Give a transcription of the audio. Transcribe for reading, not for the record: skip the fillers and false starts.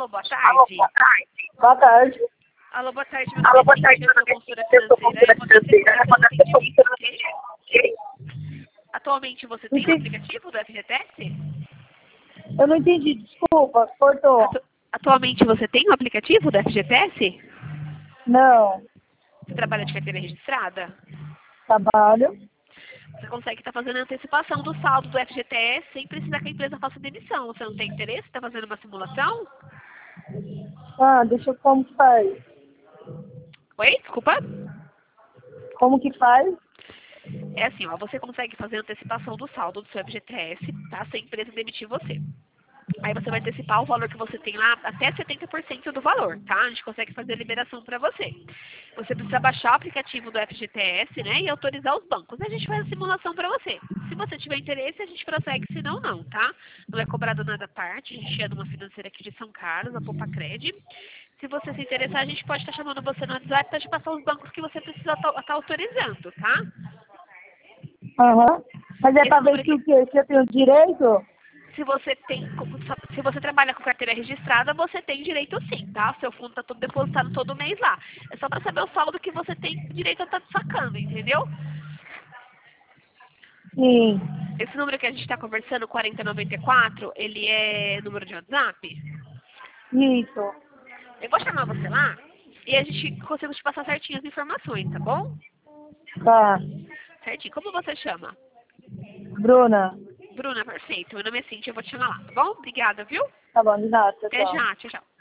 Alô, boa tarde. Boa tarde. Alô, boa tarde. Meu nome é Cintia, eu sou consultora financeira e você tem atendimento, ok? Atualmente você tem o aplicativo do FGTS? Eu não entendi, desculpa, cortou. Atualmente você tem o aplicativo do FGTS? Não, Você trabalha de carteira registrada? trabalho. Você consegue estar fazendo a antecipação do saldo do FGTS sem precisar que a empresa faça demissão. Você não tem interesse? Está fazendo uma simulação? Deixa eu, como que faz? Oi? Desculpa? Como que faz? É assim, ó, você consegue fazer a antecipação do saldo do seu FGTS, tá? Sem a empresa demitir você. Aí você vai antecipar o valor que você tem lá, até 70% do valor, tá? A gente consegue fazer a liberação para você. Você precisa baixar o aplicativo do FGTS, né? E autorizar os bancos. A gente faz a simulação para você. Se você tiver interesse, a gente prossegue, se não, não, tá? Não é cobrado nada à parte. A gente é de uma financeira aqui de São Carlos, a Popacred. Se você se interessar, a gente pode estar chamando você no WhatsApp para te passar os bancos que você precisa estar autorizando, tá? Aham. Mas é Esse pra ver número se aqui, o quê? Se eu tenho direito? se você trabalha com carteira registrada, você tem direito sim, tá? Seu fundo tá todo depositado todo mês lá. É só para saber o saldo que você tem direito a estar sacando, entendeu? Sim. Esse número que a gente está conversando, 4094, ele é número de WhatsApp. Isso. Eu vou chamar você lá e a gente consegue te passar certinho as informações, tá bom? Tá. Certinho. Como você chama? Bruna. Bruna, perfeito. Meu nome é Cintia, eu vou te chamar lá, tá bom? Obrigada, viu? Tá bom, de nada, Até tchau. já, tchau, tchau.